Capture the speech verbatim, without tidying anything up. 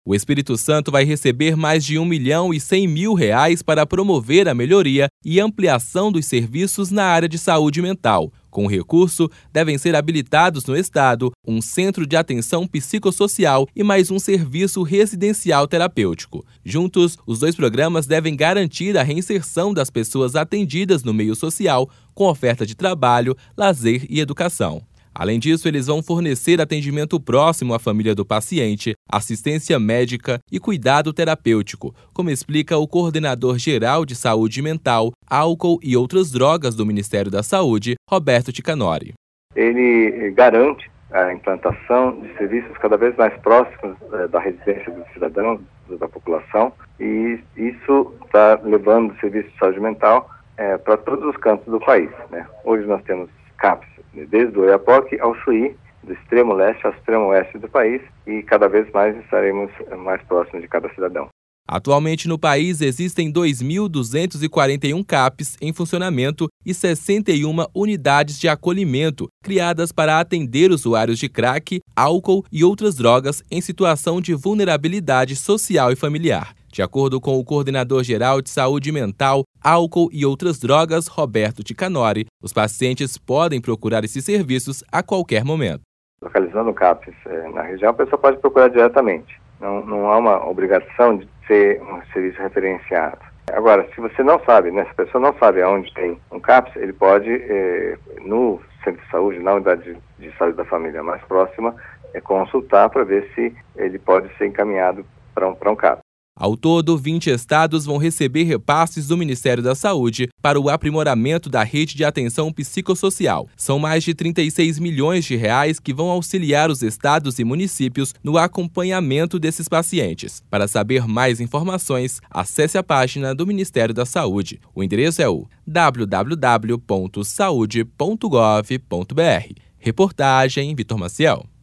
O Espírito Santo vai receber mais de um milhão e cem mil reais para promover a melhoria e ampliação dos serviços na área de saúde mental. Com o recurso, devem ser habilitados no estado um centro de atenção psicossocial e mais um serviço residencial terapêutico. Juntos, os dois programas devem garantir a reinserção das pessoas atendidas no meio social, com oferta de trabalho, lazer e educação. Além disso, eles vão fornecer atendimento próximo à família do paciente, assistência médica e cuidado terapêutico, como explica o coordenador geral de saúde mental, álcool e outras drogas do Ministério da Saúde, Roberto Ticanori. Ele garante a implantação de serviços cada vez mais próximos eh, da residência do cidadão, da população, e isso está levando o serviço de saúde mental eh, para todos os cantos do país, né? Hoje nós temos CAPs, desde o Oiapoque ao Chuí, do extremo leste ao extremo oeste do país, e cada vez mais estaremos mais próximos de cada cidadão. Atualmente no país existem dois mil duzentos e quarenta e um CAPs em funcionamento e sessenta e uma unidades de acolhimento, criadas para atender usuários de crack, álcool e outras drogas em situação de vulnerabilidade social e familiar. De acordo com o coordenador geral de saúde mental, álcool e outras drogas, Roberto Ticanori, os pacientes podem procurar esses serviços a qualquer momento. Localizando CAPs eh, na região, a pessoa pode procurar diretamente. Não, não há uma obrigação de ser um serviço referenciado. Agora, se você não sabe, né, se a pessoa não sabe aonde tem um CAPs, ele pode, eh, no centro de saúde, na unidade de, de saúde da família mais próxima, eh, consultar para ver se ele pode ser encaminhado para um, para um CAPs. Ao todo, vinte estados vão receber repasses do Ministério da Saúde para o aprimoramento da rede de atenção psicossocial. São mais de trinta e seis milhões de reais que vão auxiliar os estados e municípios no acompanhamento desses pacientes. Para saber mais informações, acesse a página do Ministério da Saúde. O endereço é o w w w ponto saude ponto gov ponto b r. Reportagem Vitor Maciel.